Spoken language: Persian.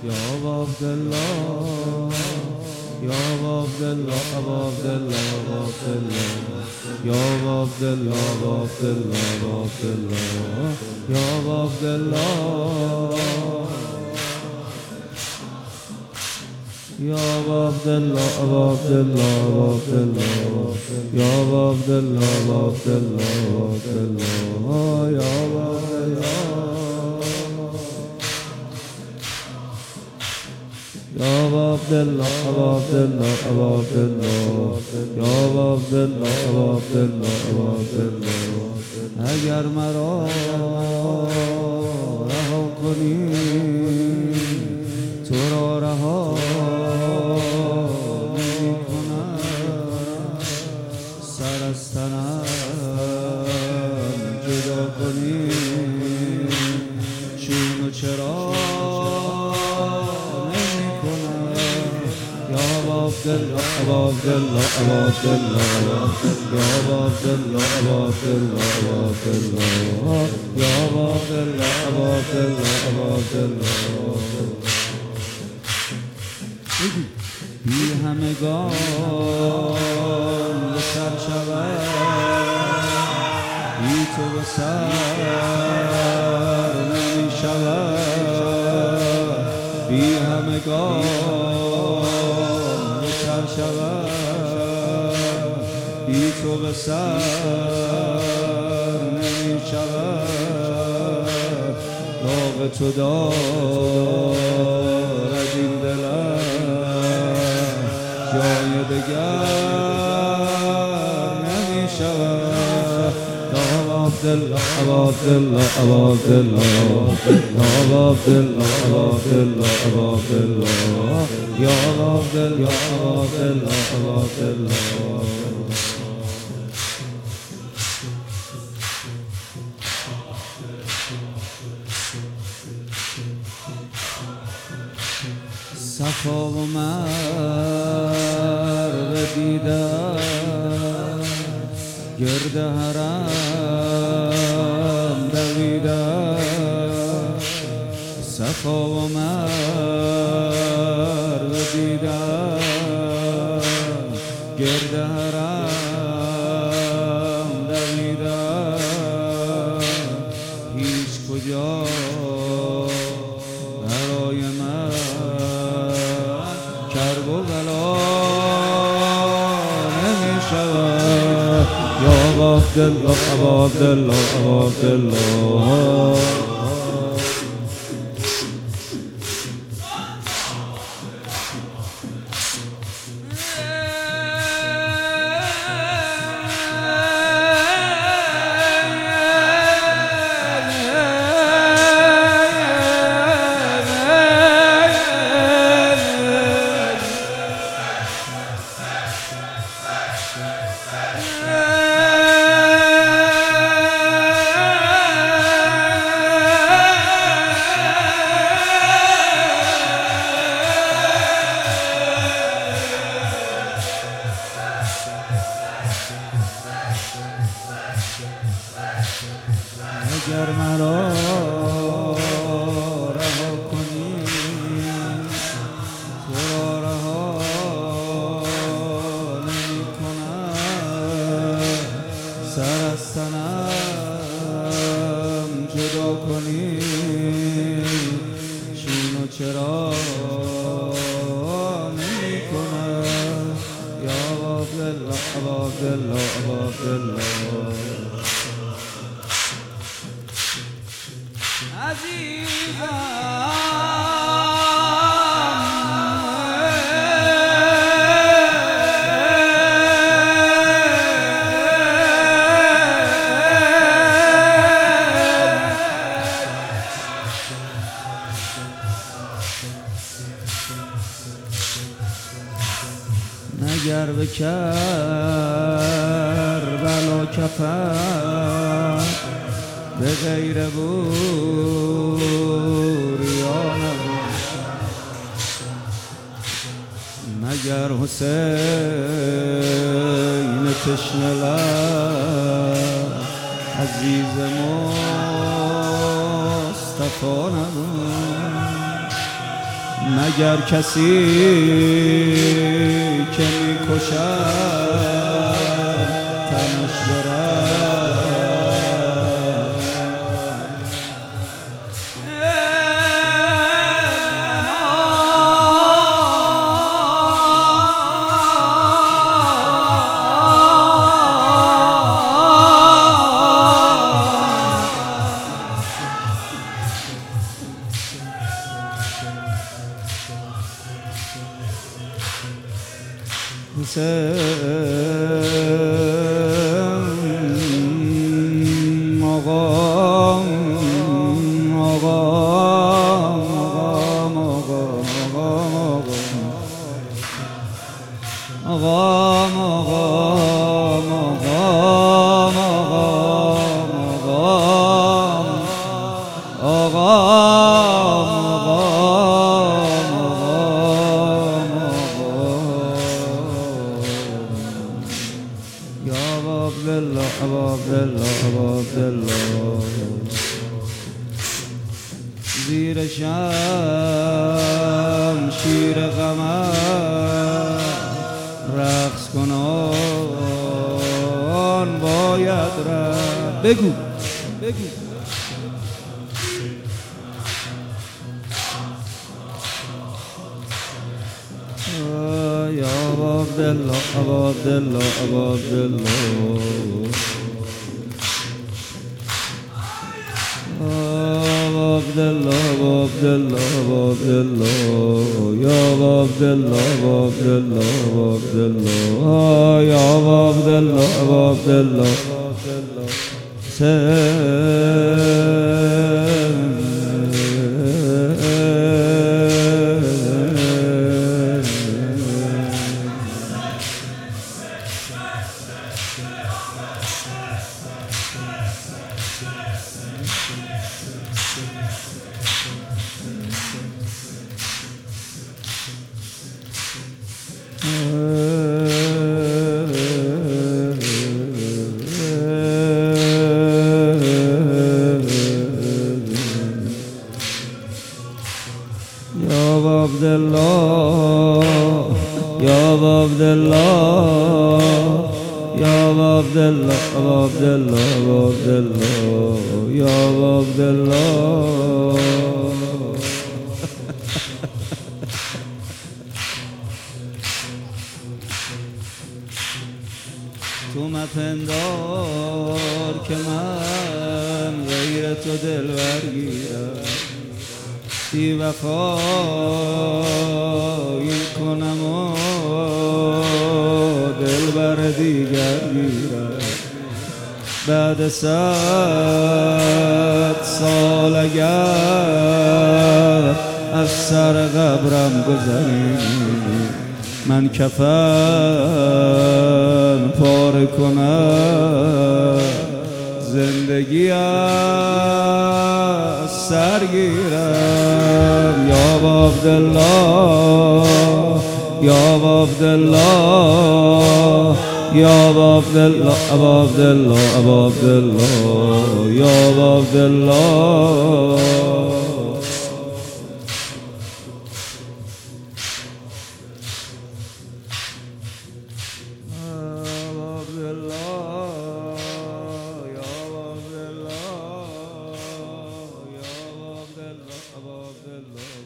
یا عبدالله یا عبدالله ابا عبدالله ابا عبدالله یا عبدالله ابا عبدالله ابا عبدالله یا عبدالله یا عبدالله ابا عبدالله ابا عبدالله یا عبدالله ابا عبدالله ابا عبدالله یا عبدالله یا عبدالله ابا عبدالله ابا عبدالله یا عبدالله ابا عبدالله ابا عبدالله اگر مرا رها کنی تو را رها نمی کنم سر از تنم جدا کنی چون و چرا ابا عبدالله ابا عبدالله یا ابا عبدالله ابا عبدالله ابا عبدالله یا ابا عبدالله ابا عبدالله ابا عبدالله بی همگان به سر شود بی تو به سر نمی شود بی همگان شود بی تو به سر نمی شود داغ تو دارد این دلم جای دگر نمی شود یا عبدالله ابا عبدالله ابا عبدالله یا ابا عبدالله ابا عبدالله ابا عبدالله یا ابا عبدالله ابا عبدالله ابا عبدالله صفا و مرو دیدم گرد حرم دویدم صفا و مرو دیدم گرد حرم دویدم هیچ کجا برای من کرب و بلا نمی شود یا ابا عبدالله ابا عبدالله ابا عبدالله اگر مرا رها کنی تو را رها نمی کنم سر از تنم جدا کنی چون و چرا نمی کنم یا عبدالله ابا عبدالله ابا عبدالله نگر به کربلا کفن به غیر بوریانه مگر حسین تشنه لب عزیز مصطفی نبود مگر کسی که میکشد تنش برد. زیر شمشیر قمر رقص کنان باید رفت. بگو یا عبدالله عبدالله عبدالله عبدالله عبدالله عبدالله یا عبدالله عبدالله عبدالله یا عبدالله عبدالله تو مپندار که من غیر تو دلبر گیرم، بی وفایی کنم و دلبر دیگر گیرم. بعد 100 سال اگر از سر قبرم گذری، من کفن پاره کنم، زندگی از سر گیرم. یا عبدالله یا عبدالله یا عبدالله عبدالله عبدالله یا عبدالله love.